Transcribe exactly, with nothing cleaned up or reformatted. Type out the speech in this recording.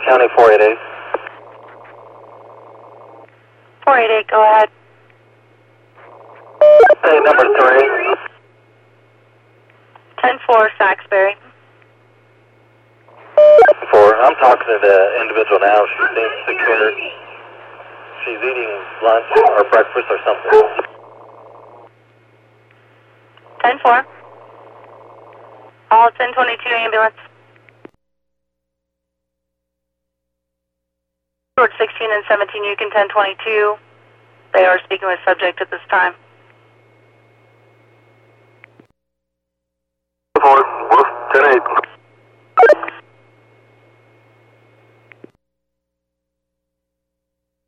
County four eight eight. four eight eight, go ahead. Hey, number three. ten four, Saxbury. Four. I'm talking to the individual now. She seems secure. She's eating lunch or breakfast or something. ten four. All ten twenty-two ambulance. Road sixteen and seventeen, Yukon ten twenty-two. They are speaking with subject at this time. Four, ten eight.